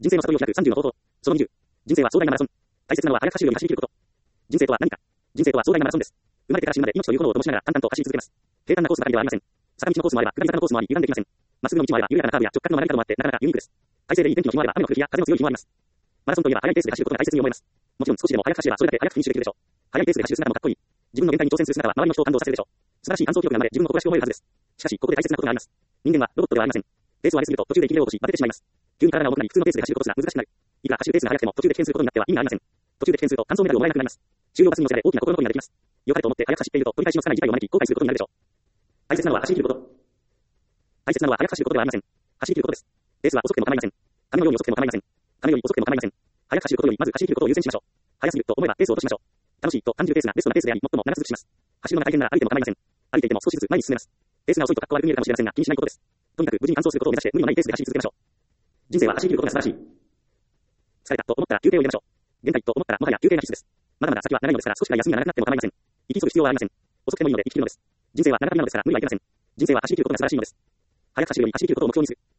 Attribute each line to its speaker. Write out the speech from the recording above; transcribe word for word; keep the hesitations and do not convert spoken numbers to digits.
Speaker 1: 人生の悟りを開くさんじゅうの方法。そのにじゅう。人生は壮大なマラソン。大切なのは速く走るように走り切ること。人生とは何か。人生とは壮大なマラソンです。生まれてから死ぬまで命という炎を灯しながら淡々と走り続けます。平坦なコースばかりではありません。坂道のコースもあれば、下り坂のコースもあり、歪んできません。まっすぐの道もあれば、緩やかなカーブや直角の曲がり角もあって、なかなかユニークです。快晴でいい天気の日もあれば、雨の降る日や風の強い日もあります。マラソンといえば速いペースで走ることが大切に思えます。もちろん少しでも速く走ればそれだけ速くフィニッシュできるでしょう。速いペースで走る姿もかっこいい。自分の限界に挑戦する姿は周りの人を感動させるでしょう。素晴らしい完走記録が生まれ、自分も誇らしく思えるはずです。しかし、ここで大切なことがあります。人間はロボットではありません。ペースを上げすぎると途中で息切れを起こし、バテてしまいます。急に体が重くなり、普通のペースで走ることすら難しくなる。いくら走るペースが速くても途中で棄権することになっては意味がありません。途中で棄権すると完走メダルをもらえなくなります。終了バスに乗せられ大きな心残りができます。良かれと思って速く走っていると取り返しのつかない事態を招き後悔することになるでしょう。大切なのは走り切ること。大切なのは速く走ることではありません。走り切ることです。ペースは遅くても構いません。亀のように遅くても構いません。亀より遅くても構いません。速く走ることよりまず走り切ることを優先しましょう。速すぎると思えばペースを落としましょう。楽しいと感じるペースがベストなペースであり、最も長続きします。走るのが大変なら歩いても構いません。歩いていても少しずつ前に進めます。ペースが遅いと格好悪く見えるかもしれませんが、気にしないことです。とにかく無事に完走することを目指して無理のないペースで走り続けましょう。人生は走り切ることが素晴らしい。疲れたと思ったら休憩を入れましょう。限界と思ったらもはや休憩が必須です。まだまだ先は長いのですから少しくらい休みが長くなっても構いません。生き急ぐ必要はありません。遅くてもいいので生き切るのです。人生は長旅なのですから無理はいけません。人生は走り切ることが素晴らしいのです。速く走るより走り切ることを目標にする。